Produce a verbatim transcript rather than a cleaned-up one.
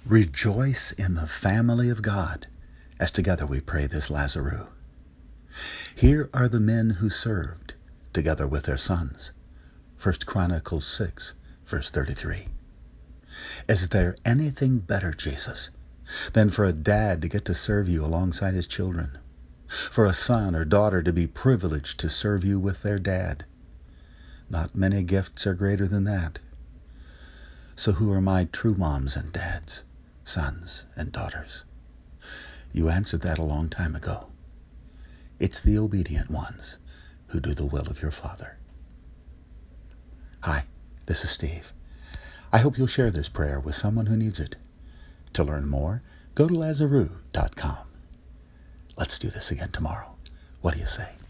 Rejoice in the family of God, as together we pray this Lazarus. Here are the men who served, together with their sons. First Chronicles six, verse thirty-three. Is there anything better, Jesus, than for a dad to get to serve you alongside his children? For a son or daughter to be privileged to serve you with their dad? Not many gifts are greater than that. So who are my true moms and dads, sons and daughters? You answered that a long time ago. It's the obedient ones who do the will of your Father. Hi, this is Steve. I hope you'll share this prayer with someone who needs it. To learn more, go to lazarus dot com. Let's do this again tomorrow. What do you say?